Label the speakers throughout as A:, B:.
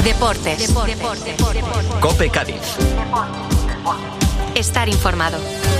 A: Deportes.
B: COPE Cádiz.
A: Estar informado.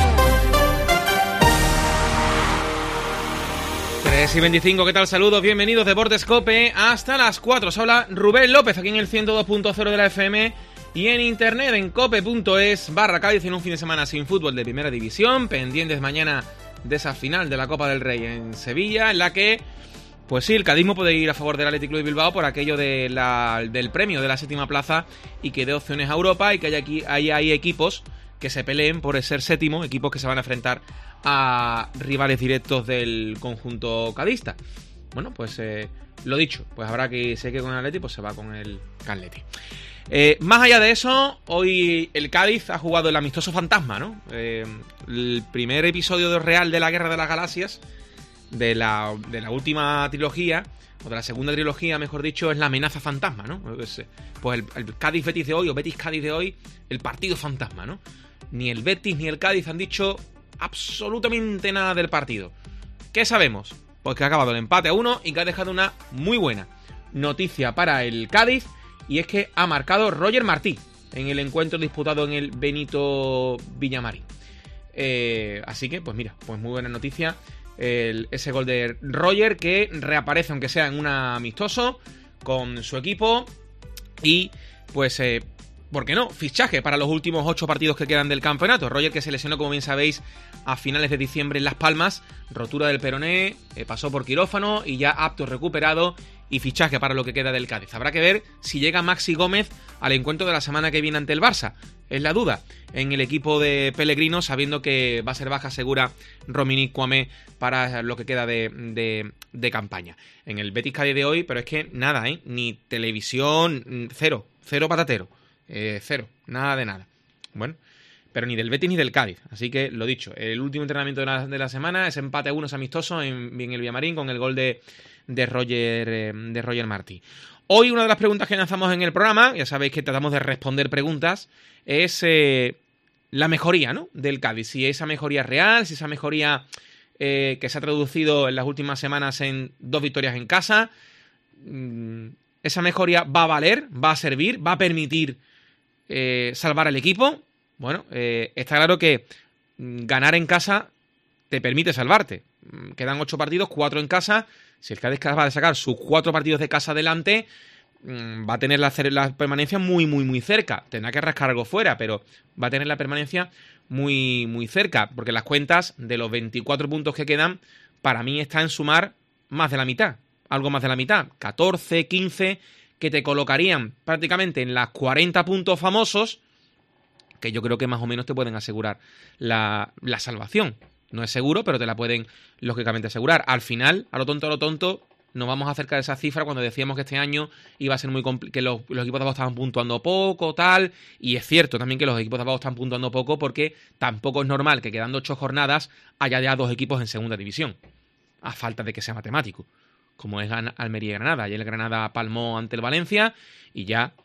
C: 3:25, ¿qué tal? Saludos, bienvenidos, Deportes COPE, hasta las 4. Os habla Rubén López, aquí en el 102.0 de la FM y en internet en cope.es/Cádiz, en un fin de semana sin fútbol de primera división, pendientes mañana de esa final de la Copa del Rey en Sevilla, en la que, pues sí, el cadismo puede ir a favor del Athletic Club de Bilbao por aquello del premio de la séptima plaza y que dé opciones a Europa, y que hay equipos que se peleen por ser séptimo, equipos que se van a enfrentar a rivales directos del conjunto cadista. Bueno, pues lo dicho, pues habrá que se quede con el Atleti, pues se va con el Atleti. Más allá de eso, hoy el Cádiz ha jugado el amistoso fantasma, ¿no? El primer episodio real de la Guerra de las Galaxias, de la última trilogía, o de la segunda trilogía, mejor dicho, es la amenaza fantasma, ¿no? Pues el Cádiz-Betis de hoy, o Betis-Cádiz de hoy, el partido fantasma, ¿no? Ni el Betis ni el Cádiz han dicho absolutamente nada del partido. ¿Qué sabemos? Pues que ha acabado el empate a 1 y que ha dejado una muy buena noticia para el Cádiz, y es que ha marcado Roger Martí en el encuentro disputado en el Benito Villamarín. Así que, pues mira, pues muy buena noticia ese gol de Roger, que reaparece, aunque sea en un amistoso, con su equipo. Y pues ¿por qué no? Fichaje para los últimos 8 partidos que quedan del campeonato. Roger, que se lesionó, como bien sabéis, a finales de diciembre en Las Palmas, rotura del peroné, pasó por quirófano y ya apto, recuperado, y fichaje para lo que queda del Cádiz. Habrá que ver si llega Maxi Gómez al encuentro de la semana que viene ante el Barça. Es la duda en el equipo de Pellegrino, sabiendo que va a ser baja segura Rominic Cuamé para lo que queda de campaña. En el Betis Cádiz de hoy, pero es que nada, ni televisión, cero patatero. Cero, nada de nada. Bueno, pero ni del Betis ni del Cádiz. Así que lo dicho, el último entrenamiento de la semana es empate a 1, es amistoso en el Villamarín, con el gol de Roger Martí. Hoy una de las preguntas que lanzamos en el programa, ya sabéis que tratamos de responder preguntas, es la mejoría, ¿no?, del Cádiz. Si esa mejoría es real, si esa mejoría que se ha traducido en las últimas semanas en 2 victorias en casa, esa mejoría va a valer, va a servir, va a permitir salvar al equipo. Bueno, está claro que ganar en casa te permite salvarte. Quedan 8 partidos, 4 en casa. Si el Cádiz va a sacar sus 4 partidos de casa adelante, va a tener la permanencia muy, muy, muy cerca. Tendrá que rascar algo fuera, pero va a tener la permanencia muy, muy cerca. Porque las cuentas de los 24 puntos que quedan, para mí, está en sumar más de la mitad. Algo más de la mitad. 14, 15, que te colocarían prácticamente en las 40 puntos famosos, que yo creo que más o menos te pueden asegurar la salvación. No es seguro, pero te la pueden, lógicamente, asegurar. Al final, a lo tonto, nos vamos a acercar de esa cifra cuando decíamos que este año iba a ser muy complicado, que los equipos de abajo estaban puntuando poco, tal. Y es cierto también que los equipos de abajo están puntuando poco, porque tampoco es normal que quedando 8 jornadas haya ya 2 equipos en segunda división, a falta de que sea matemático, como es Almería y Granada. Y el Granada palmó ante el Valencia y ya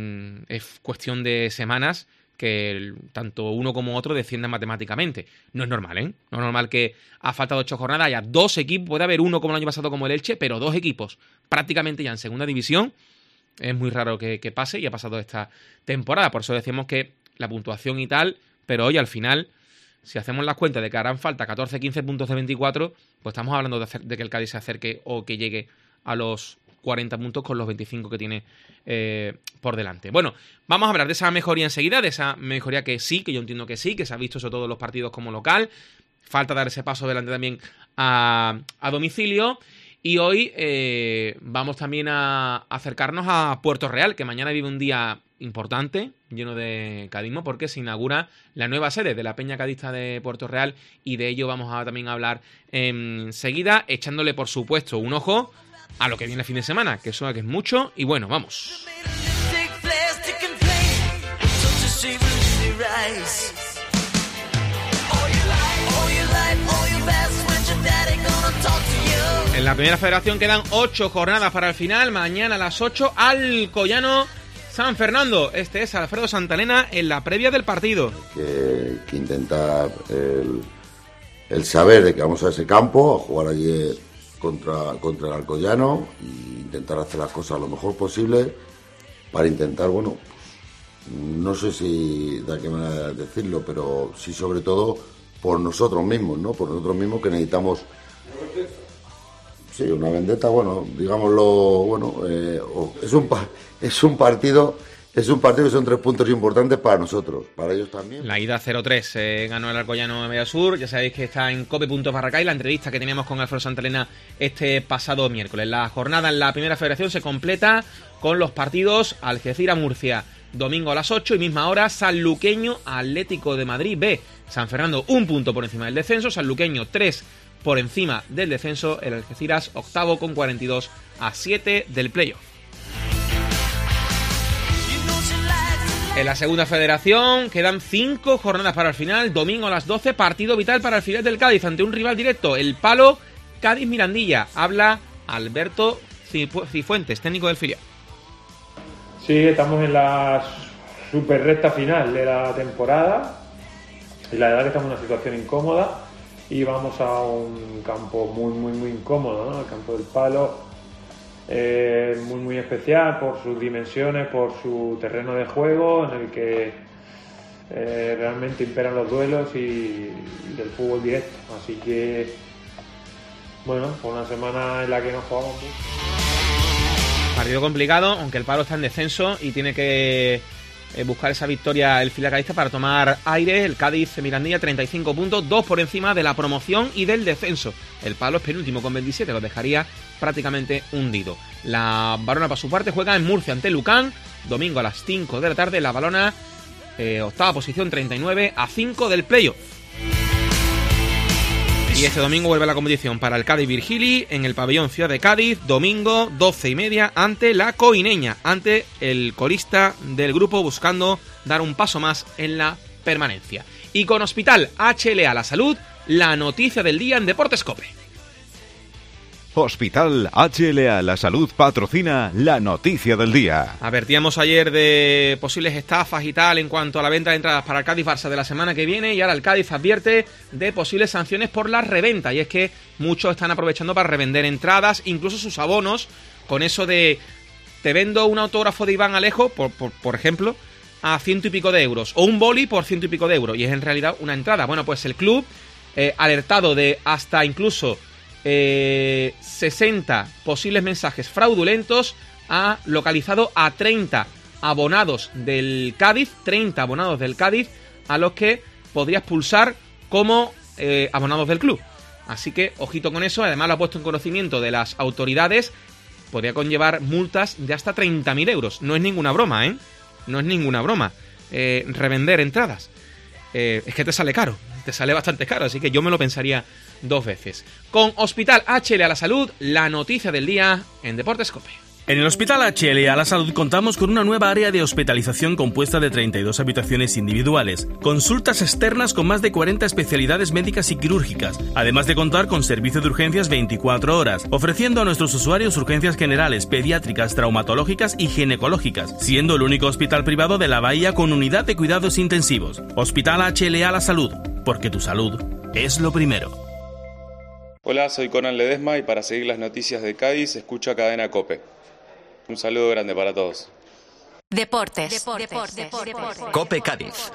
C: es cuestión de semanas que tanto uno como otro desciendan matemáticamente. No es normal, ¿eh? No es normal que a falta de 8 jornadas haya 2 equipos, puede haber uno como el año pasado como el Elche, pero 2 equipos prácticamente ya en segunda división. Es muy raro que pase, y ha pasado esta temporada. Por eso decimos que la puntuación y tal, pero hoy al final, si hacemos las cuentas de que harán falta 14, 15 puntos de 24, pues estamos hablando de que el Cádiz se acerque o que llegue a los 40 puntos con los 25 que tiene por delante. Bueno, vamos a hablar de esa mejoría enseguida, de esa mejoría que sí, que yo entiendo que sí, que se ha visto sobre todo en los partidos como local. Falta dar ese paso adelante también a domicilio. Y hoy vamos también a acercarnos a Puerto Real, que mañana vive un día importante, lleno de cadismo, porque se inaugura la nueva sede de la Peña Cadista de Puerto Real, y de ello vamos a también hablar enseguida, echándole por supuesto un ojo a lo que viene el fin de semana, que suena que es mucho. Y bueno, vamos. En la primera federación quedan 8 jornadas para el final. Mañana a las 8, Alcoyano San Fernando. Este es Alfredo Santalena en la previa del partido.
D: Que intentar el saber de que vamos a ese campo, a jugar allí contra el Alcoyano, e intentar hacer las cosas lo mejor posible para intentar, bueno, no sé si de qué manera decirlo, pero sí sobre todo por nosotros mismos, ¿no? Por nosotros mismos que necesitamos... Sí, una vendetta, bueno, digámoslo, bueno, es un partido que son 3 puntos importantes para nosotros, para ellos también.
C: La ida 0-3 ganó el Alcoyano de Mediasur. Ya sabéis que está en cope.barracay la entrevista que teníamos con Alfredo Santelena este pasado miércoles. La jornada en la Primera Federación se completa con los partidos Algeciras-Murcia, domingo a las 8 y misma hora, Sanluqueño Atlético de Madrid B. San Fernando 1 punto por encima del descenso, Sanluqueño 3 por encima del descenso, el Algeciras octavo con 42 a 7 del playoff. En la segunda federación quedan 5 jornadas para el final. Domingo a las 12, partido vital para el final del Cádiz ante un rival directo, el Palo Cádiz-Mirandilla. Habla Alberto Cifuentes, técnico del filial.
A: Sí, estamos en la super recta final de la temporada y la verdad que estamos en una situación incómoda y vamos a un campo muy incómodo, ¿no? El campo del Palo, muy especial por sus dimensiones, por su terreno de juego en el que realmente imperan los duelos y el fútbol directo, así que bueno, fue una semana en la que nos jugamos mucho.
C: Partido complicado, aunque el Palo está en descenso y tiene que buscar esa victoria el filial cadista para tomar aire. El Cádiz Mirandilla 35 puntos, 2 por encima de la promoción y del descenso. El Palo es penúltimo con 27, lo dejaría prácticamente hundido. La Valona, por su parte, juega en Murcia ante Lucán, domingo a las 5 de la tarde. La Valona, octava posición, 39 a 5 del playoff. Y este domingo vuelve la competición para el Cádiz Virgili en el pabellón Ciudad de Cádiz, domingo 12:30 ante la Coineña, ante el colista del grupo, buscando dar un paso más en la permanencia. Y con Hospital HLA La Salud, la noticia del día en Deportes COPE.
E: Hospital HLA La Salud patrocina la noticia del día.
C: Advertíamos ayer de posibles estafas y tal en cuanto a la venta de entradas para el Cádiz-Barça de la semana que viene, y ahora el Cádiz advierte de posibles sanciones por la reventa, y es que muchos están aprovechando para revender entradas, incluso sus abonos, con eso de te vendo un autógrafo de Iván Alejo, por ejemplo, a 100 y pico de euros, o un boli por 100 y pico de euros, y es en realidad una entrada. Bueno, pues el club, alertado de hasta incluso 60 posibles mensajes fraudulentos, ha localizado a 30 abonados del Cádiz, a los que podría expulsar como abonados del club. Así que ojito con eso. Además lo ha puesto en conocimiento de las autoridades. Podría conllevar multas de hasta 30.000 euros. No es ninguna broma, ¿eh? No es ninguna broma. Revender entradas. Es que te sale caro. Te sale bastante caro, así que yo me lo pensaría 2 veces. Con Hospital HLA La Salud, la noticia del día en Deportes COPE.
F: En el Hospital HLA La Salud contamos con una nueva área de hospitalización compuesta de 32 habitaciones individuales, consultas externas con más de 40 especialidades médicas y quirúrgicas, además de contar con servicio de urgencias 24 horas, ofreciendo a nuestros usuarios urgencias generales, pediátricas, traumatológicas y ginecológicas, siendo el único hospital privado de la Bahía con unidad de cuidados intensivos. Hospital HLA La Salud, porque tu salud es lo primero.
G: Hola, soy Conan Ledesma y para seguir las noticias de Cádiz escucha Cadena COPE. Un saludo grande para todos.
H: Deportes.
B: COPE Cádiz.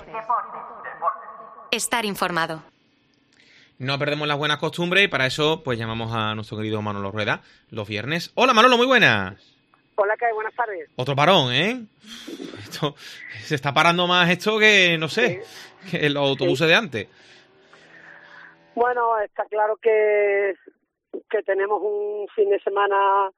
H: Estar informado.
C: No perdemos las buenas costumbres y para eso pues llamamos a nuestro querido Manolo Rueda los viernes. Hola Manolo, muy buenas.
I: Hola, ¿qué hay? Buenas tardes.
C: Otro parón, ¿eh? Esto, se está parando más esto que, no sé, que los autobuses de antes.
I: Bueno, está claro que tenemos un fin de semana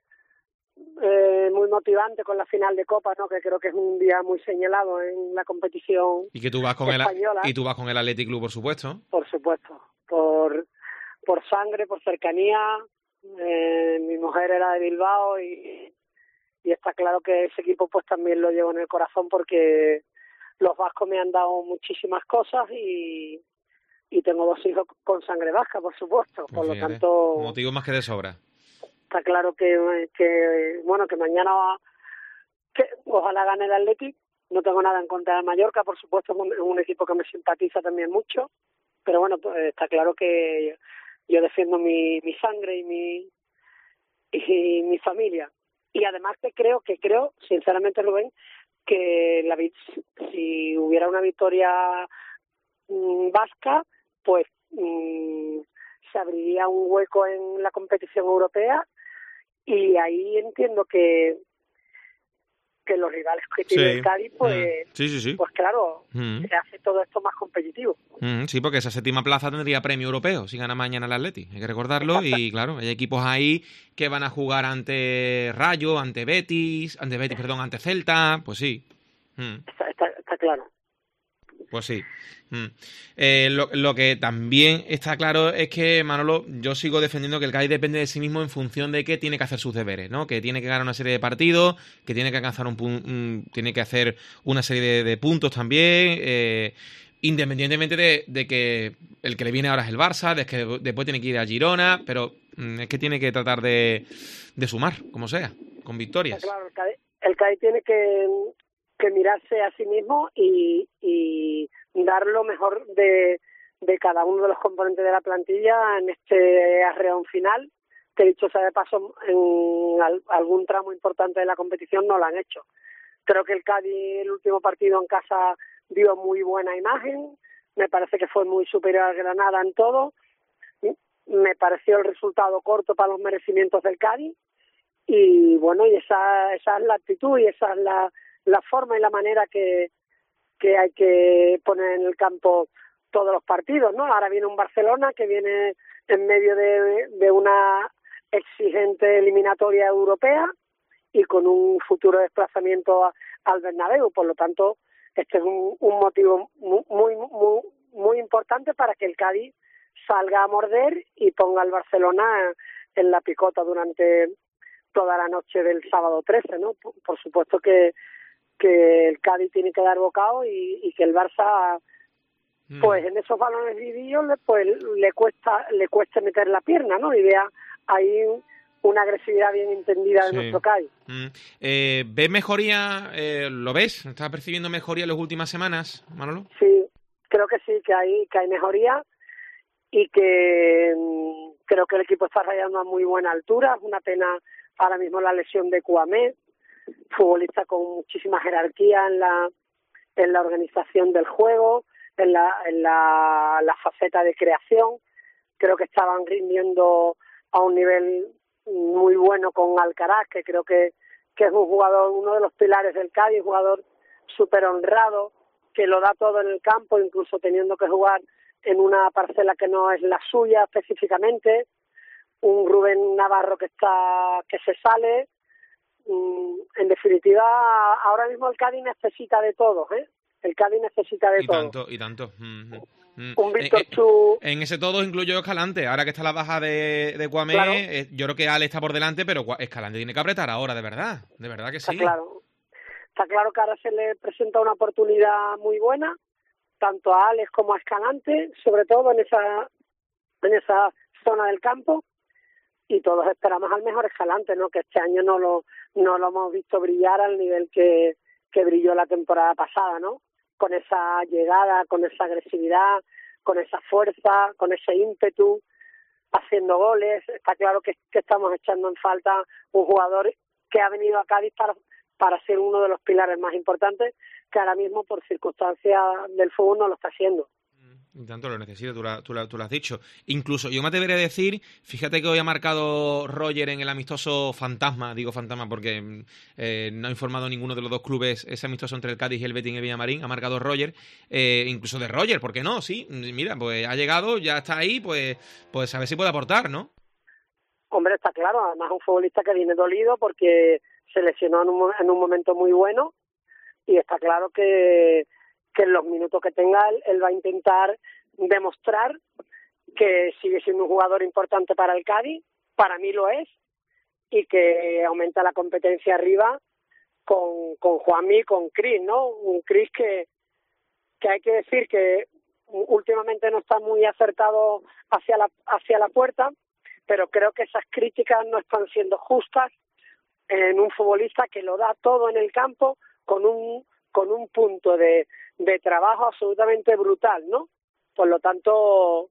I: muy motivante con la final de Copa, ¿no? Que creo que es un día muy señalado en la competición.
C: Y que tú vas con
I: española.
C: Y tú vas con el Athletic Club, por supuesto.
I: Por supuesto, por sangre, por cercanía. Mi mujer era de Bilbao y está claro que ese equipo pues también lo llevo en el corazón porque los vascos me han dado muchísimas cosas y tengo 2 hijos con sangre vasca, por supuesto. Por lo tanto,
C: motivo más que de sobra.
I: Está claro que mañana ojalá gane el Athletic. No tengo nada en contra del Mallorca, por supuesto, es un equipo que me simpatiza también mucho, pero bueno, pues está claro que yo defiendo mi sangre y mi familia. Y además que creo, sinceramente, Rubén, que si hubiera una victoria vasca, pues se abriría un hueco en la competición europea, y ahí entiendo que los rivales que tiene el Cádiz, pues, pues claro, se hace todo esto más competitivo.
C: Sí, porque esa séptima plaza tendría premio europeo si gana mañana el Atleti, hay que recordarlo. Y claro, hay equipos ahí que van a jugar ante Rayo, ante Celta, pues sí.
I: Está claro.
C: Pues sí. Lo que también está claro es que, Manolo, yo sigo defendiendo que el Cádiz depende de sí mismo en función de que tiene que hacer sus deberes, ¿no? Que tiene que ganar una serie de partidos, que tiene que alcanzar tiene que hacer una serie de puntos también, independientemente de que el que le viene ahora es el Barça, de que después tiene que ir a Girona, pero es que tiene que tratar de sumar, como sea, con victorias.
I: Claro, el Cádiz tiene que mirarse a sí mismo y dar lo mejor de cada uno de los componentes de la plantilla en este arreón final, que dicho sea de paso, en algún tramo importante de la competición no lo han hecho. Creo que el Cádiz, el último partido en casa, dio muy buena imagen, me parece que fue muy superior al Granada en todo, me pareció el resultado corto para los merecimientos del Cádiz, y bueno, y esa es la actitud y esa es la forma y la manera que hay que poner en el campo todos los partidos, ¿no? Ahora viene un Barcelona que viene en medio de una exigente eliminatoria europea y con un futuro desplazamiento al Bernabéu. Por lo tanto, este es un motivo muy importante para que el Cádiz salga a morder y ponga al Barcelona en la picota durante toda la noche del sábado 13, ¿no? Por supuesto que el Cádiz tiene que dar bocado y que el Barça, pues en esos balones divididos, pues le cueste meter la pierna, ¿no? Y vea ahí una agresividad bien entendida de nuestro Cádiz.
C: ¿Ves mejoría? ¿Lo ves? ¿Estás percibiendo mejoría en las últimas semanas, Manolo?
I: Sí, creo que sí, que hay mejoría y que creo que el equipo está rayando a muy buena altura. Es una pena ahora mismo la lesión de Kouamé, futbolista con muchísima jerarquía en la organización del juego, en la faceta de creación. Creo que estaban rindiendo a un nivel muy bueno con Alcaraz, que creo que es un jugador, uno de los pilares del Cádiz, un jugador súper honrado, que lo da todo en el campo, incluso teniendo que jugar en una parcela que no es la suya específicamente. Un Rubén Navarro que se sale. En definitiva, ahora mismo el Cádiz necesita de todo, ¿eh? El Cádiz necesita de todo.
C: Y tanto.
I: Un Víctor Chu...
C: En ese todo incluyo Escalante. Ahora que está la baja de Kouamé, claro. Yo creo que Ale está por delante, pero Escalante tiene que apretar ahora, de verdad que sí.
I: Está claro que ahora se le presenta una oportunidad muy buena, tanto a Alex como a Escalante, sobre todo en esa zona del campo, y todos esperamos al mejor Escalante, ¿no? Que este año no lo hemos visto brillar al nivel que brilló la temporada pasada, ¿no? Con esa llegada, con esa agresividad, con esa fuerza, con ese ímpetu, haciendo goles. Está claro que estamos echando en falta un jugador que ha venido a Cádiz para ser uno de los pilares más importantes, que ahora mismo por circunstancias del fútbol no lo está haciendo.
C: Y tanto lo necesito, tú lo has dicho. Incluso, yo me atrevería a decir, fíjate que hoy ha marcado Roger en el amistoso fantasma, digo fantasma porque no ha informado ninguno de los dos clubes ese amistoso entre el Cádiz y el Betis en el Villamarín, ha marcado Roger, incluso de Roger, ¿por qué no? Sí, mira, pues ha llegado, ya está ahí, pues a ver si puede aportar, ¿no?
I: Hombre, está claro, además un futbolista que viene dolido porque se lesionó en un momento muy bueno, y está claro que en los minutos que tenga él va a intentar demostrar que sigue siendo un jugador importante para el Cádiz, para mí lo es, y que aumenta la competencia arriba con Juanmi y con Cris, ¿no? Un Cris que hay que decir que últimamente no está muy acertado hacia la puerta, pero creo que esas críticas no están siendo justas en un futbolista que lo da todo en el campo con un punto de trabajo absolutamente brutal, ¿no? Por lo tanto,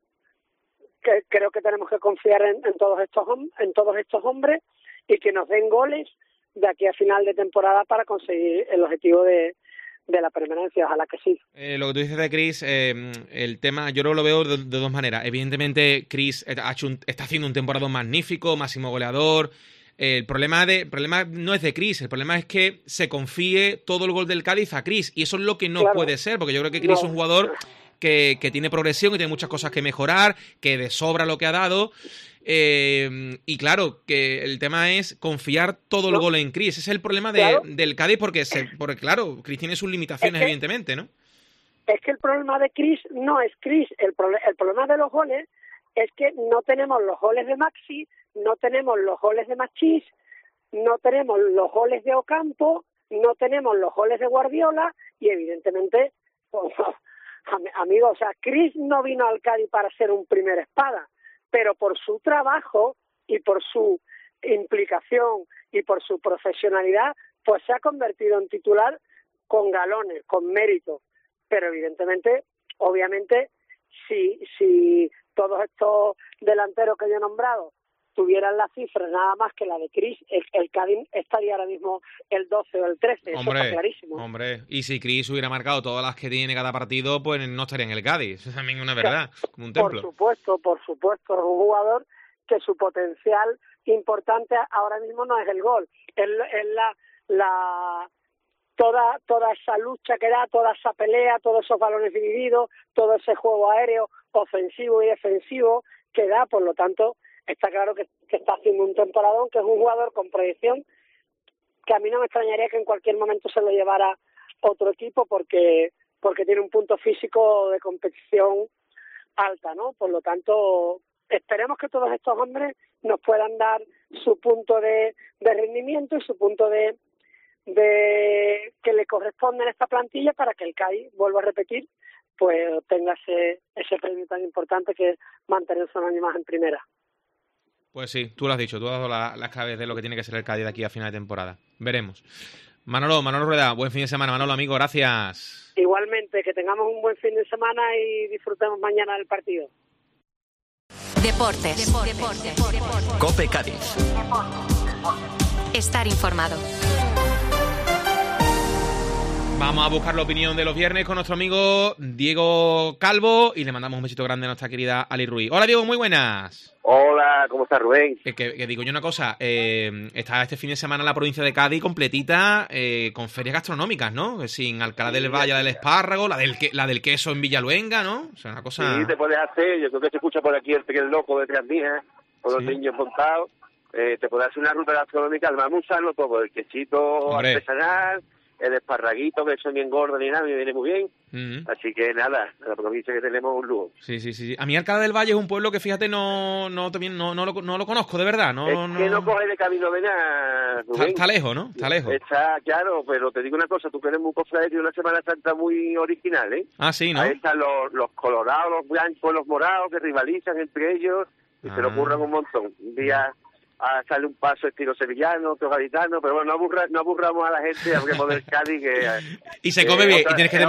I: creo que tenemos que confiar en todos estos hombres y que nos den goles de aquí a final de temporada para conseguir el objetivo de la permanencia, ojalá que sí.
C: Lo que tú dices de Chris, el tema, yo lo veo de dos maneras. Evidentemente, Chris está haciendo un temporada magnífico, máximo goleador. El problema no es de Chris, el problema es que se confíe todo el gol del Cádiz a Chris, y eso es lo que no puede ser, porque yo creo que Chris es un jugador que tiene progresión, que tiene muchas cosas que mejorar, que de sobra lo que ha dado. Y claro, que el tema es confiar todo el gol en Chris. Ese es el problema del Cádiz, porque claro, Chris tiene sus limitaciones, evidentemente, ¿no?
I: Es que el problema de Chris no es Chris, el problema de los goles es que no tenemos los goles de Maxi, no tenemos los goles de Machís, no tenemos los goles de Ocampo, no tenemos los goles de Guardiola, y evidentemente, pues, amigos, o sea, Chris no vino al Cádiz para ser un primer espada, pero por su trabajo y por su implicación y por su profesionalidad, pues se ha convertido en titular con galones, con mérito. Pero evidentemente, obviamente, si todos estos delanteros que yo he nombrado tuvieran las cifras nada más que la de Chris, el Cádiz estaría ahora mismo el 12 o el 13, eso está clarísimo.
C: Hombre, y si Chris hubiera marcado todas las que tiene cada partido, pues no estaría en el Cádiz, eso también es una verdad, como un templo.
I: Por supuesto, es un jugador que su potencial importante ahora mismo no es el gol, es toda esa lucha que da, toda esa pelea, todos esos balones divididos, todo ese juego aéreo ofensivo y defensivo que da, por lo tanto, está claro que está haciendo un temporadón, que es un jugador con proyección, que a mí no me extrañaría que en cualquier momento se lo llevara otro equipo porque tiene un punto físico de competición alta, ¿no? Por lo tanto, esperemos que todos estos hombres nos puedan dar su punto de rendimiento y su punto de que le corresponde en esta plantilla para que el Cádiz, vuelvo a repetir, pues obtenga ese premio tan importante que es mantenerse un año más en primera.
C: Pues sí, tú lo has dicho, tú has dado las claves de lo que tiene que ser el Cádiz de aquí a final de temporada. Veremos. Manolo Rueda, buen fin de semana. Manolo, amigo, gracias.
I: Igualmente, que tengamos un buen fin de semana y disfrutemos mañana del partido.
H: Deportes.
B: COPE Cádiz.
H: Estar informado.
C: Vamos a buscar la opinión de los viernes con nuestro amigo Diego Calvo y le mandamos un besito grande a nuestra querida Ali Ruiz. Hola Diego, muy buenas.
J: Hola, ¿cómo estás, Rubén?
C: Que digo yo una cosa, está este fin de semana la provincia de Cádiz completita con ferias gastronómicas, ¿no? Sin Alcalá del Valle del Espárrago, la del queso en Villaluenga, ¿no? O sea, una cosa...
J: Sí, te puedes hacer, yo creo que se escucha por aquí el pequeño loco detrás mía, con los niños montados, te puedes hacer una ruta gastronómica, vamos a usarlo todo, el quesito artesanal, el esparraguito, que eso ni engorda ni nada, me viene muy bien. Así que nada, la provincia que tenemos un lujo.
C: Sí. A mí Alcalá del Valle es un pueblo que, fíjate, no lo conozco, de verdad.
J: Que no coge de camino de nada.
C: Está lejos, ¿no? Está lejos.
J: Está, claro, pero te digo una cosa, tú que eres muy cofrade y una Semana Santa muy original, ¿eh?
C: Ah, sí, ¿no?
J: Ahí están los colorados, los blancos, los morados, que rivalizan entre ellos y se lo ocurran un montón. Un día... sale un paso estilo sevillano, otro gaditano, pero bueno, no aburramos a la gente, hablemos del Cádiz que...
C: y se come bien, y tienes que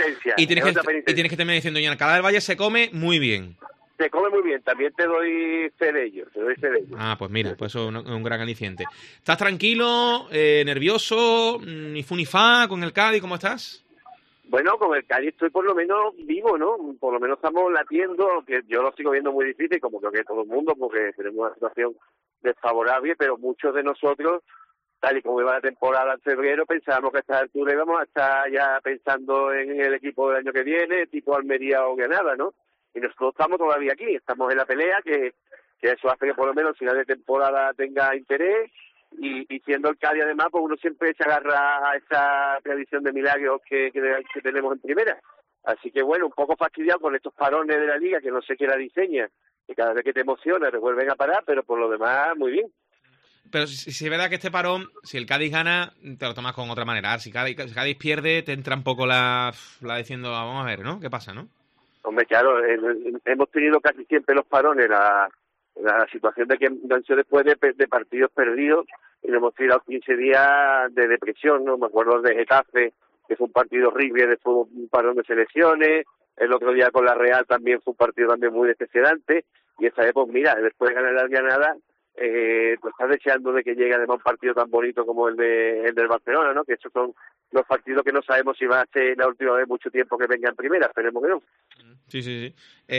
C: terminar diciendo, en Alcalá del Valle se come muy bien.
J: Se come muy bien, también te doy fe de ello.
C: Ah, pues mira, pues eso es un gran aliciente. ¿Estás tranquilo, nervioso, ni fu ni fa con el Cádiz? ¿Cómo estás?
J: Bueno, con el Cádiz estoy por lo menos vivo, ¿no? Por lo menos estamos latiendo, que yo lo sigo viendo muy difícil, como creo que todo el mundo, porque tenemos una situación desfavorable, pero muchos de nosotros, tal y como iba la temporada en febrero, pensábamos que a esta altura íbamos a estar ya pensando en el equipo del año que viene, tipo Almería o Granada, ¿no? Y nosotros estamos todavía aquí, estamos en la pelea, que eso hace que por lo menos al final de temporada tenga interés, y siendo el Cádiz además, pues uno siempre se agarra a esa tradición de milagros que tenemos en primera. Así que bueno, un poco fastidiado con estos parones de la liga, que no sé qué la diseña, que cada vez que te emociona te vuelven a parar, pero por lo demás, muy bien.
C: Pero si es verdad que este parón, si el Cádiz gana, te lo tomas con otra manera. Si Cádiz pierde, te entra un poco la diciendo, vamos a ver, ¿no? ¿Qué pasa, no?
J: Hombre, claro, hemos tenido casi siempre los parones, la situación de que han sido después de partidos perdidos, y nos hemos tirado 15 días de depresión, ¿no? Me acuerdo de Getafe, que fue un partido horrible, después un parón de selecciones. El otro día con la Real también fue un partido también muy decepcionante, y esa vez, pues mira, después de ganar la Granada, pues estás deseando de que llegue además un partido tan bonito como el del Barcelona, ¿no? Que estos son los partidos que no sabemos si va a ser la última vez mucho tiempo que venga en primera, esperemos que no.
C: Sí.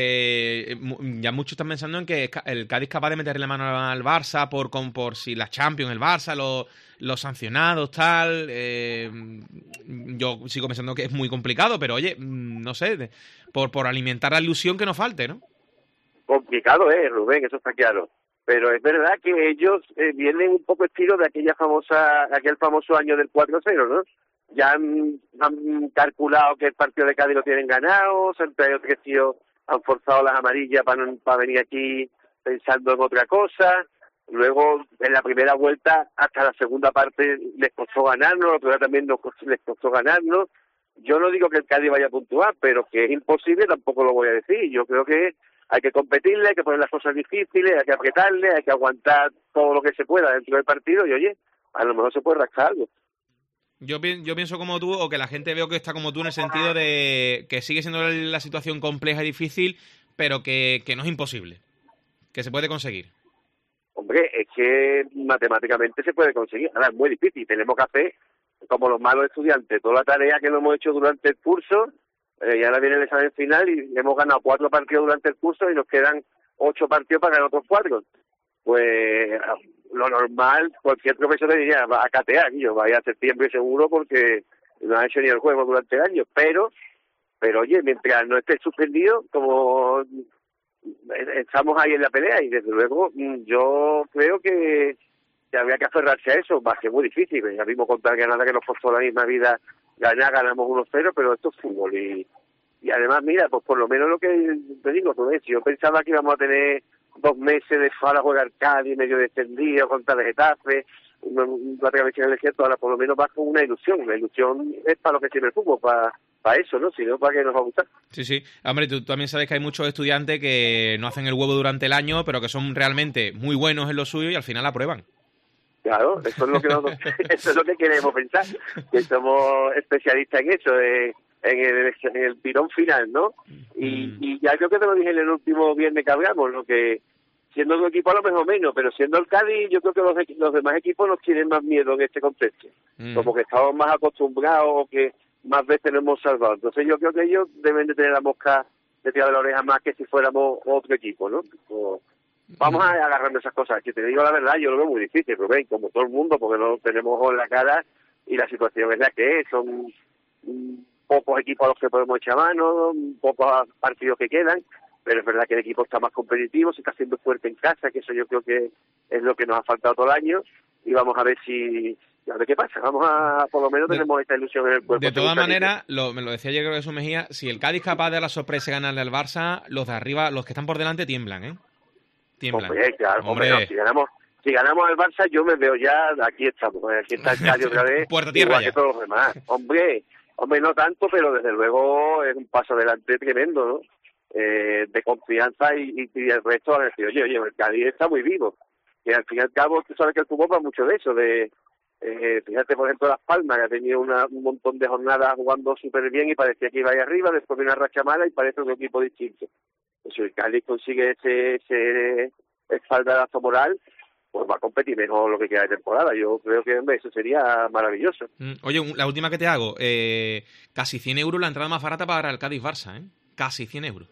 C: Ya muchos están pensando en que el Cádiz es capaz de meterle mano al Barça por si la Champions, el Barça, los sancionados, tal. Yo sigo pensando que es muy complicado, pero oye, no sé, por alimentar la ilusión que nos falte, ¿no?
J: Complicado Rubén, eso está claro. Pero es verdad que ellos vienen un poco estilo de aquel famoso año del 4-0, ¿no? Ya han calculado que el partido de Cádiz lo tienen ganado, se han traído 3 tíos, han forzado las amarillas para venir aquí pensando en otra cosa. Luego, en la primera vuelta, hasta la segunda parte les costó ganarnos, la otra también les costó ganarnos. Yo no digo que el Cádiz vaya a puntuar, pero que es imposible tampoco lo voy a decir. Yo creo que hay que competirle, hay que poner las cosas difíciles, hay que apretarle, hay que aguantar todo lo que se pueda dentro del partido y, oye, a lo mejor se puede rascar algo.
C: Yo pienso como tú, o que la gente veo que está como tú, en el sentido de que sigue siendo la situación compleja y difícil, pero que no es imposible, que se puede conseguir.
J: Hombre, es que matemáticamente se puede conseguir. Ahora es muy difícil, tenemos que hacer, como los malos estudiantes, toda la tarea que no hemos hecho durante el curso, y ahora viene el examen final y hemos ganado 4 partidos durante el curso y nos quedan 8 partidos para ganar otros 4. Pues lo normal, cualquier profesor te diría, va a catear, yo vaya a septiembre seguro porque no ha hecho ni el juego durante el año, pero oye, mientras no esté suspendido, como estamos ahí en la pelea, y desde luego yo creo que habría que aferrarse a eso, va a ser muy difícil. Ya vimos contra Granada que nos costó la misma vida ganamos 1-0, pero esto es fútbol y además, mira, pues por lo menos lo que te digo, si yo pensaba que íbamos a tener 2 meses de para jugar Cádiz medio descendido contra el Getafe, una travesía en el desierto, ahora por lo menos va con una ilusión. La ilusión es para lo que sirve el fútbol, para eso, ¿no? Si no, para qué nos va a gustar.
C: Sí. Hombre, tú también sabes que hay muchos estudiantes que no hacen el huevo durante el año, pero que son realmente muy buenos en lo suyo y al final aprueban.
J: Claro, eso es lo que eso es lo que queremos pensar, que somos especialistas en eso, en el tirón final, ¿no? Y ya creo que te lo dije en el último viernes que hablamos, ¿no? Que siendo un equipo a lo mejor menos, pero siendo el Cádiz, yo creo que los demás equipos nos tienen más miedo en este contexto, como que estamos más acostumbrados, que más veces nos hemos salvado. Entonces yo creo que ellos deben de tener la mosca detrás de la oreja más que si fuéramos otro equipo, ¿no? Vamos a agarrando esas cosas. Que te digo la verdad, yo lo veo muy difícil, Rubén, como todo el mundo, porque no tenemos ojo en la cara y la situación es la que es. Son pocos equipos a los que podemos echar mano, pocos partidos que quedan, pero es verdad que el equipo está más competitivo, se está haciendo fuerte en casa, que eso yo creo que es lo que nos ha faltado todo el año, y vamos a ver a ver qué pasa. Por lo menos tenemos esta ilusión en el cuerpo.
C: De todas maneras, me lo decía ayer creo que Jesús Mejía, si el Cádiz es capaz de dar la sorpresa y ganarle al Barça, los de arriba, los que están por delante tiemblan, ¿eh? Tiemblan.
J: Hombre, claro, hombre. No, si ganamos al Barça, yo me veo ya, aquí estamos, aquí está el Cádiz otra vez,
C: Puerta tierra
J: igual
C: ya.
J: que todos los demás. Hombre, no tanto, pero desde luego es un paso adelante tremendo, ¿no? De confianza y el resto van a decir, oye, el Cádiz está muy vivo. Y al fin y al cabo, tú sabes que el fútbol va mucho de eso, fíjate, por ejemplo, Las Palmas, que ha tenido un montón de jornadas jugando súper bien y parecía que iba ahí arriba, después de una racha mala y parece un equipo distinto. Si el Cádiz consigue ese espaldarazo moral, pues va a competir mejor lo que queda de temporada. Yo creo que, hombre, eso sería maravilloso.
C: Oye, la última que te hago, casi 100 euros la entrada más barata para el Cádiz-Barça, ¿eh? Casi 100 euros.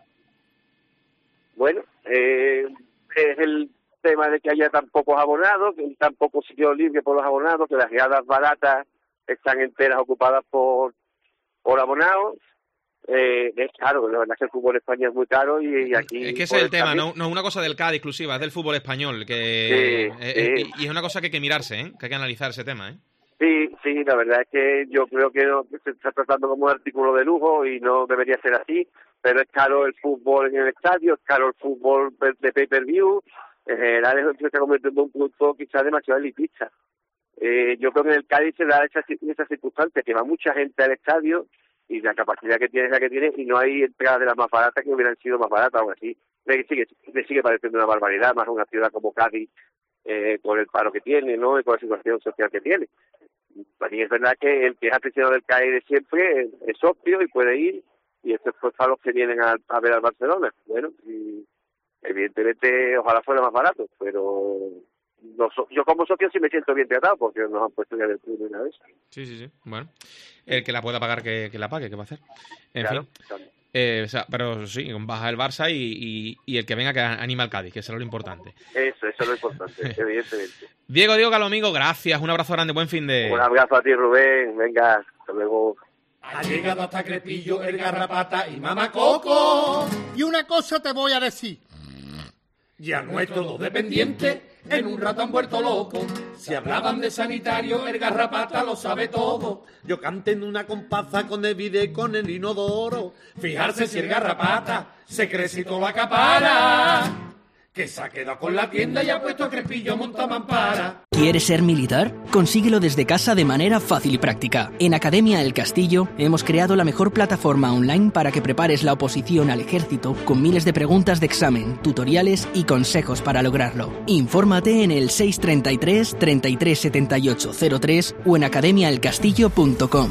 J: Bueno, es el tema de que haya tan pocos abonados, que tan pocos sitios libres por los abonados, que las gradas baratas están enteras ocupadas por abonados. Es caro, la verdad es que el fútbol en España es muy caro y aquí...
C: Es que ese es el tema, no es una cosa del Cádiz exclusiva, es del fútbol español, que
J: sí.
C: Y es una cosa que hay que mirarse, ¿eh? Que hay que analizar ese tema, ¿eh?
J: Sí, la verdad es que yo creo que se está tratando como un artículo de lujo y no debería ser así, pero es caro el fútbol en el estadio, es caro el fútbol de pay-per-view, en general se está convirtiendo en un producto quizás demasiado elitista. Yo creo que en el Cádiz se da esa circunstancia, que va mucha gente al estadio y la capacidad que tiene es la que tiene y no hay entradas de las más baratas que hubieran sido más baratas o así. Me sigue pareciendo una barbaridad, más una ciudad como Cádiz, con el paro que tiene, ¿no? Y con la situación social que tiene. Y es verdad que el que es aficionado del Cádiz de siempre es obvio y puede ir, y esto es pues para los que vienen a ver al Barcelona. Bueno, y evidentemente ojalá fuera más barato, pero yo como socio sí me siento bien tratado porque nos han puesto ya del club una vez.
C: Sí. Bueno, el que la pueda pagar que la pague, ¿qué va a hacer? En
J: Claro,
C: fin.
J: claro.
C: O sea, pero sí, baja el Barça y el que venga que anima al Cádiz, que eso es lo importante.
J: Eso es lo importante, evidentemente.
C: Diego Galomingo, gracias, un abrazo grande, buen fin de...
J: Un abrazo a ti, Rubén, venga, hasta luego.
K: Ha llegado hasta Crespillo el Garrapata y Mamacoco. Y una cosa te voy a decir. Ya nuestros dos dependientes en un rato han vuelto locos. Si hablaban de sanitario, el Garrapata lo sabe todo. Yo canté en una comparsa con el vide con el inodoro. Fijarse si el Garrapata se crece y todo la acapara. Que se ha quedado con la tienda y ha puesto a Crespillo a montar mampara.
L: ¿Quieres ser militar? Consíguelo desde casa de manera fácil y práctica. En Academia El Castillo hemos creado la mejor plataforma online para que prepares la oposición al ejército con miles de preguntas de examen, tutoriales y consejos para lograrlo. Infórmate en el 633 33 78 03 o en academiaelcastillo.com.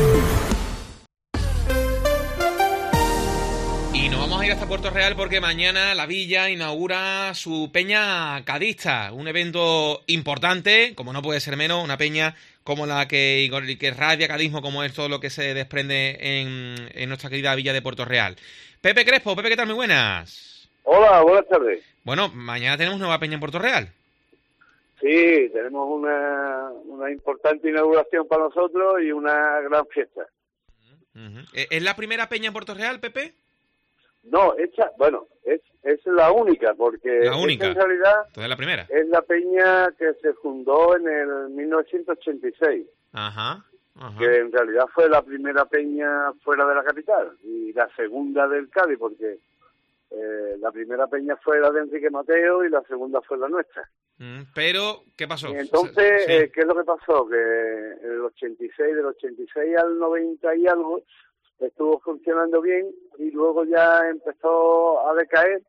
C: Y nos vamos a ir hasta Puerto Real porque mañana la Villa inaugura su peña cadista, un evento importante, como no puede ser menos, una peña como la que radia cadismo, como es todo lo que se desprende en nuestra querida Villa de Puerto Real. Pepe Crespo, Pepe, ¿qué tal? Muy buenas.
J: Hola, buenas tardes.
C: Bueno, mañana tenemos nueva peña en Puerto Real.
J: Sí, tenemos una importante inauguración para nosotros y una gran fiesta.
C: ¿Es la primera peña en Puerto Real, Pepe?
J: No, es la única, porque
C: la única.
J: En realidad
C: entonces la primera.
J: Es la peña que se fundó en el 1986.
C: Ajá.
J: Que en realidad fue la primera peña fuera de la capital y la segunda del Cádiz, porque la primera peña fue la de Enrique Mateo y la segunda fue la nuestra.
C: Pero, ¿qué pasó?
J: Y entonces,
C: sí.
J: ¿qué es lo que pasó? Que en el 86, del 86 al 90 y algo, estuvo funcionando bien y luego ya empezó a decaer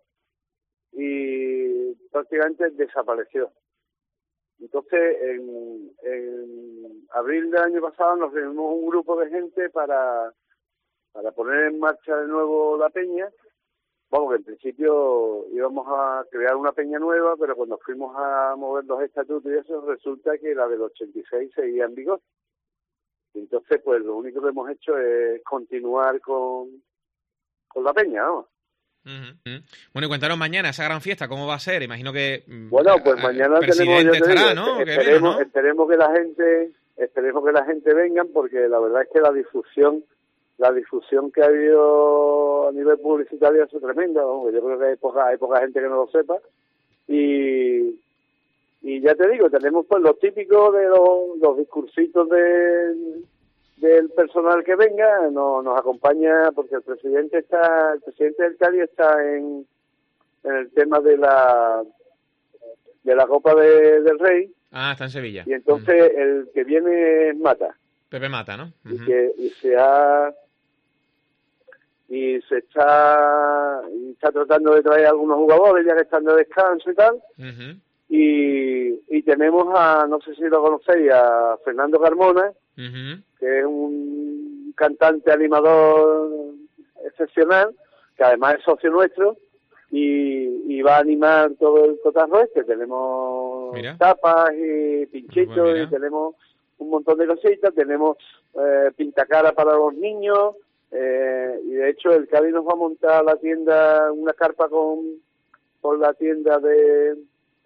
J: y prácticamente desapareció. Entonces, en abril del año pasado nos reunimos un grupo de gente para poner en marcha de nuevo la peña. Vamos, que en principio íbamos a crear una peña nueva, pero cuando fuimos a mover los estatutos y eso, resulta que la del 86 seguía en vigor. Entonces, pues lo único que hemos hecho es continuar con la peña, ¿no?
C: Bueno, y cuéntanos mañana esa gran fiesta, ¿cómo va a ser? Imagino que
J: bueno, pues mañana
C: tenemos,
J: estará,
C: ¿no?
J: Esperemos que la gente vengan, porque la verdad es que la difusión que ha habido a nivel publicitario es tremenda, ¿no? Yo creo que hay poca gente que no lo sepa y ya te digo, tenemos pues lo típico de los discursitos del personal que venga, nos acompaña porque el presidente del Cádiz está en el tema de la Copa del Rey.
C: Ah, está en Sevilla.
J: Y entonces el que viene es Mata.
C: Pepe Mata, ¿no?
J: Y se está tratando de traer algunos jugadores ya que están de descanso y tal. Y tenemos no sé si lo conocéis, a Fernando Carmona, que es un cantante animador excepcional, que además es socio nuestro, y va a animar todo el cotarro este. Tenemos tapas y pinchitos, y tenemos un montón de cositas, tenemos pintacara para los niños, y de hecho el Cádiz nos va a montar la tienda, una carpa con la tienda de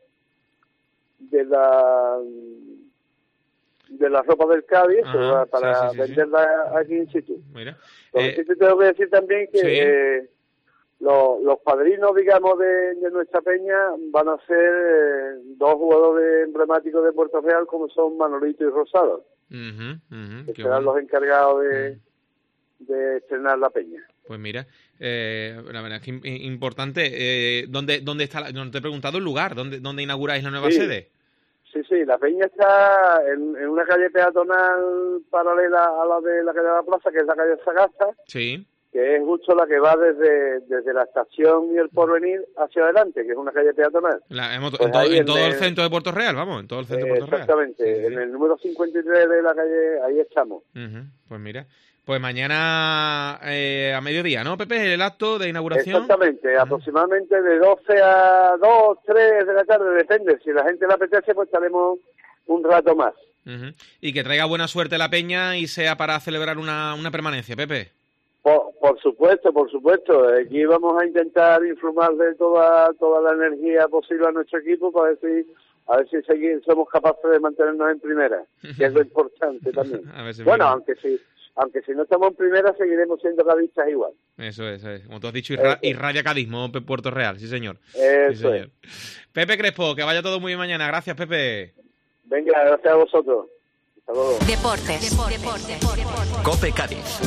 J: la ropa del Cádiz. Para venderla aquí in situ. Mira. Sí te tengo que decir también que los padrinos, digamos, de nuestra peña van a ser dos jugadores emblemáticos de Puerto Real, como son Manolito y Rosado, que serán los encargados de estrenar la peña.
C: Pues mira, la verdad es que importante. ¿Dónde está? No te he preguntado el lugar. ¿Dónde inauguráis la nueva sede? Sí, la peña está en una calle peatonal paralela a la de la calle de la Plaza, que es la calle Sagasta. Sí. Que es justo la que va desde la estación y el Porvenir hacia adelante, que es una calle peatonal. En todo el centro de Puerto Real, vamos, en todo el centro de Puerto Real. Exactamente, en el número 53 de la calle, ahí estamos. Pues mira, Pues mañana a mediodía, ¿no, Pepe? El acto de inauguración.
J: Exactamente, aproximadamente de 12 a 2, 3 de la tarde, depende. Si la gente le apetece, pues estaremos un rato más.
C: Y que traiga buena suerte la peña y sea para celebrar una permanencia, Pepe.
J: Por supuesto. Aquí vamos a intentar inflamar de toda la energía posible a nuestro equipo para ver si somos capaces de mantenernos en primera, que es lo importante también. Bueno, aunque si no estamos en primera, seguiremos siendo cadistas igual.
C: Eso es. Como tú has dicho, irradia cadismo, Puerto Real, sí señor.
J: Eso es.
C: Pepe Crespo, que vaya todo muy bien mañana. Gracias, Pepe.
J: Venga, gracias a vosotros. Hasta luego.
H: Deportes.
B: COPE Cádiz.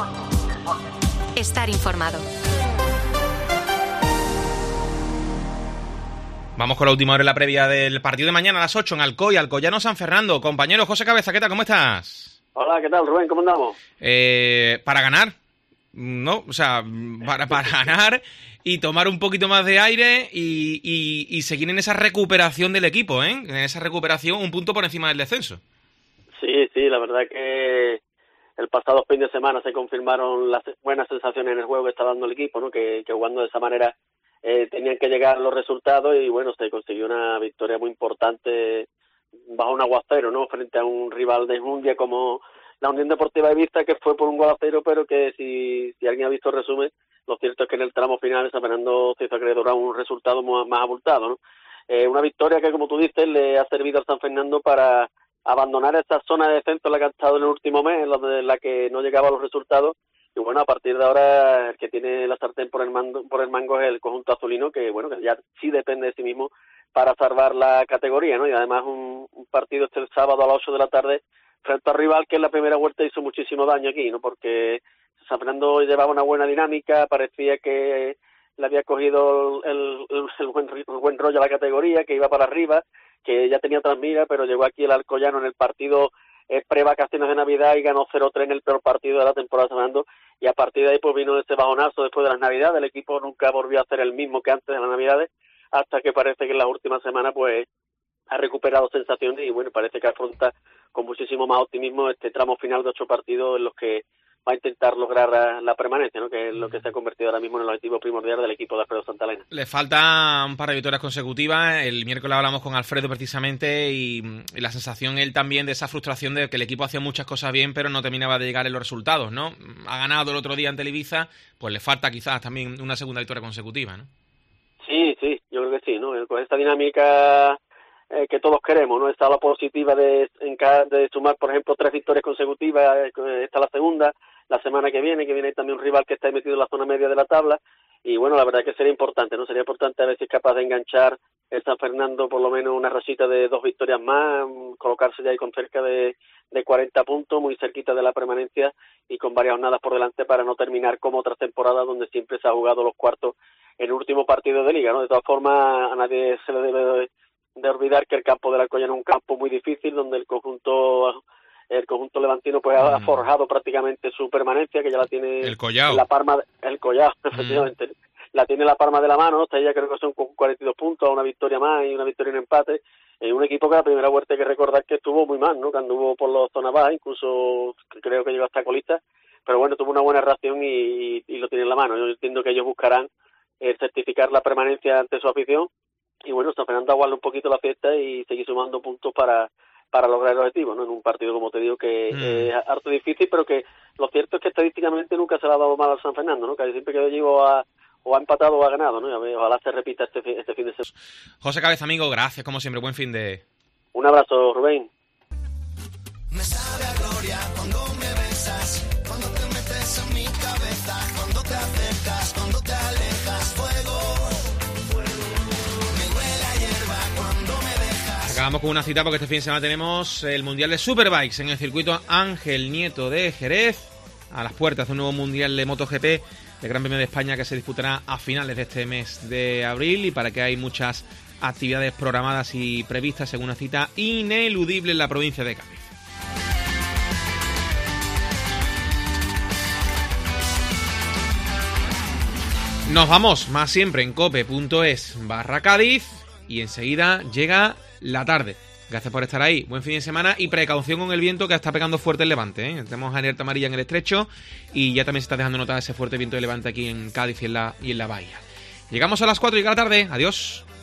H: Estar informado.
C: Vamos con la última hora en la previa del partido de mañana a las 8 en Alcoy, Alcoyano San Fernando. Compañero José Cabeza, ¿qué tal? ¿Cómo estás?
M: Hola, ¿qué tal, Rubén? ¿Cómo andamos?
C: Para ganar, ¿no? O sea, para ganar y tomar un poquito más de aire y seguir en esa recuperación del equipo, ¿eh? En esa recuperación, un punto por encima del descenso.
M: Sí, la verdad que el pasado fin de semana se confirmaron las buenas sensaciones en el juego que está dando el equipo, ¿no? Que jugando de esa manera tenían que llegar los resultados y bueno, se consiguió una victoria muy importante bajo un aguacero, ¿no? Frente a un rival de enjundia como la Unión Deportiva Ibiza, que fue por un 1-0, pero que si alguien ha visto el resumen, lo cierto es que en el tramo final San Fernando se hizo acreedor a un resultado más abultado, ¿no? Una victoria que, como tú dices, le ha servido al San Fernando para abandonar esa zona de descenso en la que ha estado en el último mes, en la que no llegaba a los resultados. Y bueno, a partir de ahora el que tiene la sartén por el mango es el conjunto azulino, que bueno, que ya sí depende de sí mismo para salvar la categoría, ¿no? Y además un partido el sábado a las 8 de la tarde frente al rival que en la primera vuelta hizo muchísimo daño aquí, ¿no? Porque San Fernando llevaba una buena dinámica, parecía que le había cogido el buen rollo a la categoría, que iba para arriba, que ya tenía otras miras, pero llegó aquí el Alcoyano en el partido pre-vacaciones de Navidad y ganó 0-3 en el peor partido de la temporada de San Fernando, y a partir de ahí pues vino ese bajonazo después de las Navidades. El equipo nunca volvió a hacer el mismo que antes de las Navidades, hasta que parece que en la última semana pues ha recuperado sensaciones y bueno, parece que afronta con muchísimo más optimismo este tramo final de 8 partidos en los que va a intentar lograr la permanencia, ¿no? Que es lo que se ha convertido ahora mismo en el objetivo primordial del equipo de Alfredo Santalena.
C: Le falta un par de victorias consecutivas. El miércoles hablamos con Alfredo precisamente y la sensación él también de esa frustración de que el equipo hacía muchas cosas bien pero no terminaba de llegar en los resultados, ¿no? Ha ganado el otro día ante el Ibiza, pues le falta quizás también una segunda victoria consecutiva, ¿no? Sí,
M: yo creo que sí, ¿no? Con esta dinámica que todos queremos, ¿no? Esta la positiva de sumar, por ejemplo, 3 victorias consecutivas, esta la segunda, la semana que viene también un rival que está metido en la zona media de la tabla, y bueno, la verdad es que sería importante, ¿no? Sería importante a ver si es capaz de enganchar el San Fernando por lo menos una rachita de 2 victorias más, colocarse ya ahí con cerca de 40 puntos, muy cerquita de la permanencia y con varias jornadas por delante para no terminar como otras temporadas donde siempre se ha jugado los cuartos en el último partido de liga, ¿no? De todas formas, a nadie se le debe de olvidar que el campo del Alcoyano es un campo muy difícil, donde el conjunto levantino pues ha forjado prácticamente su permanencia, que ya la tiene
C: el Collao.
M: Efectivamente, la tiene la palma de la mano, hasta ella creo que son 42 puntos, una victoria más y una victoria en empate, un equipo que la primera vuelta hay que recordar que estuvo muy mal, ¿no? Que anduvo por la zona baja, incluso creo que llegó hasta colista, pero bueno, tuvo una buena reacción y lo tiene en la mano. Yo entiendo que ellos buscarán certificar la permanencia ante su afición. Y bueno, San Fernando aguarda un poquito la fiesta y seguir sumando puntos para lograr el objetivo, ¿no? En un partido, como te digo, que es harto difícil, pero que lo cierto es que estadísticamente nunca se le ha dado mal al San Fernando, ¿no? Que siempre que llegó o ha empatado o ha ganado, ¿no? Y ojalá se repita este fin de semana.
C: José Cabeza, amigo, gracias, como siempre, buen fin de...
M: Un abrazo, Rubén.
N: Me sabe a gloria cuando me besas, cuando te metes en mi cabeza, cuando te acercas, cuando te alejas, fuego.
C: Acabamos con una cita porque este fin de semana tenemos el Mundial de Superbikes en el circuito Ángel Nieto de Jerez, a las puertas de un nuevo Mundial de MotoGP de Gran Premio de España que se disputará a finales de este mes de abril, y para que hay muchas actividades programadas y previstas según una cita ineludible en la provincia de Cádiz. Nos vamos más siempre en cope.es/Cádiz y enseguida llega la tarde. Gracias por estar ahí. Buen fin de semana y precaución con el viento que está pegando fuerte el levante, ¿eh? Tenemos alerta amarilla en el estrecho y ya también se está dejando notar ese fuerte viento de levante aquí en Cádiz y en la bahía. Llegamos a las 4 y llega la tarde. Adiós.